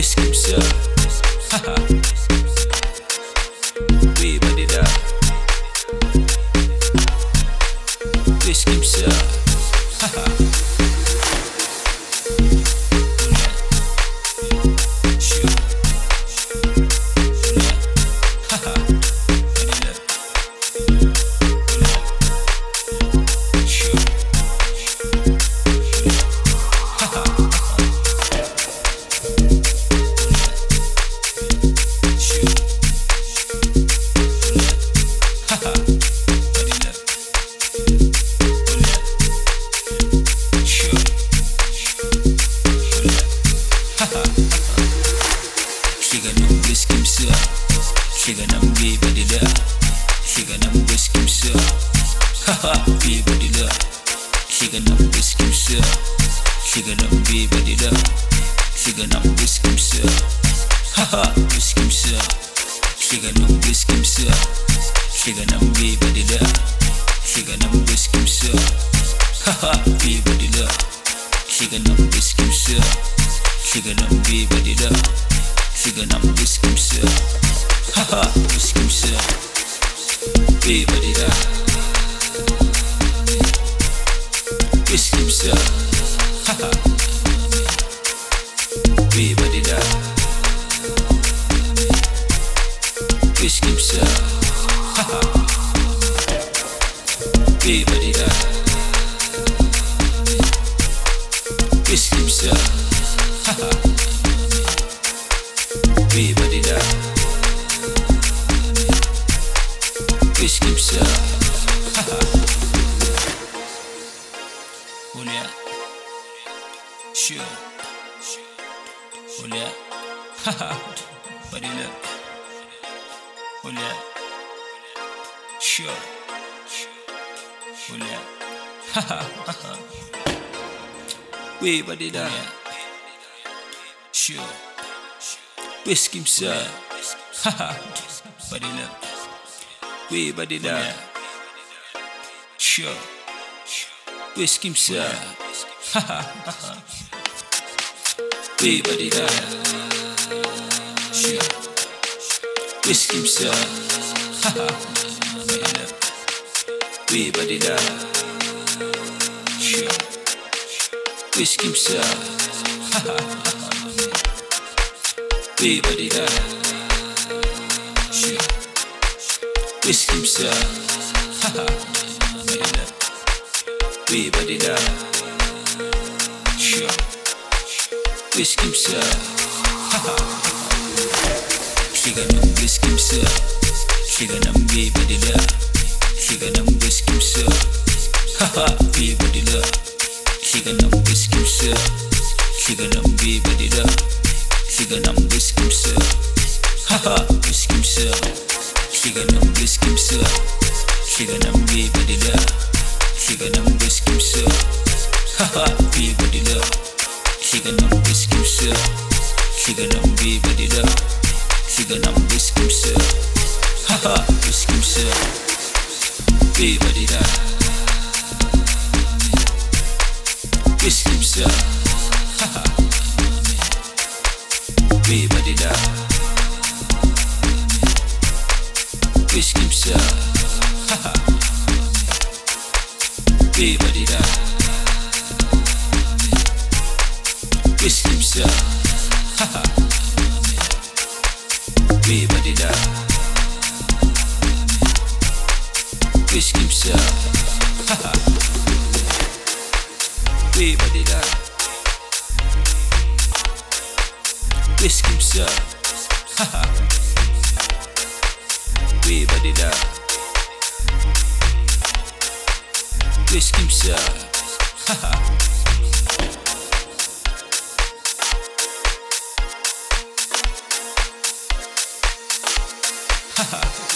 kimse. Haha. Oui badida. Kimse. Haha. Shiganam bi badila. Shiganam bis kimse. Haha bi badila. Shiganam bis kimse. Shiganam bi badila. Shiganam bis kimse. Haha bis kimse. Shiganam bis kimse. Shiganam bi badila. Shiganam bis kimse. Haha bi badila. Shiganam bis kimse. Shiganam bi badila. Shiganam bis kimse. Haha, bis kimse. Bi badida. Bis kimse. Haha. Bi badida. Bis kimse. Haha. Bi badida. Bis kimse. Haha. Bi badida. Bis kimse. Haha. Olha. Sure. Olha. Haha. Badila. Olha. Sure. Olha. Haha. Oui badida. Sure. Bis kimse. Haha. Badila. Oui badida. Sure. Bis kimse. Haha. Oui badida. Sure. Bis kimse. Haha. Oui badida. Sure. Bis kimse. Haha. Oui badida. Sure. Bis kimse. Haha. Oui badida. Sure. Bis kimse. Haha. Shiganam bis kimse. Shiganam bi badida. Shiganam bis kimse. Haha. Bi badida. Shiganam bis kimse. Shiganam bi badida. Shiganam bis kimse. Haha. Bis kimse. Shiganam bis kimse. Shiganam bi badila. Shiganam bis kimse. Haha bi badila. Shiganam bis kimse. Shiganam bi badila. Shiganam bis kimse. Haha bis kimse. Bi badila. Bis kimse. Haha. Bi badila. Bis kimse. Haha. Bi badida. Bis kimse. Haha. Bi badida. Bis kimse. Haha. Bi badida. Bis kimse. Haha. Oui badida. Bis kimse. Haha. Haha.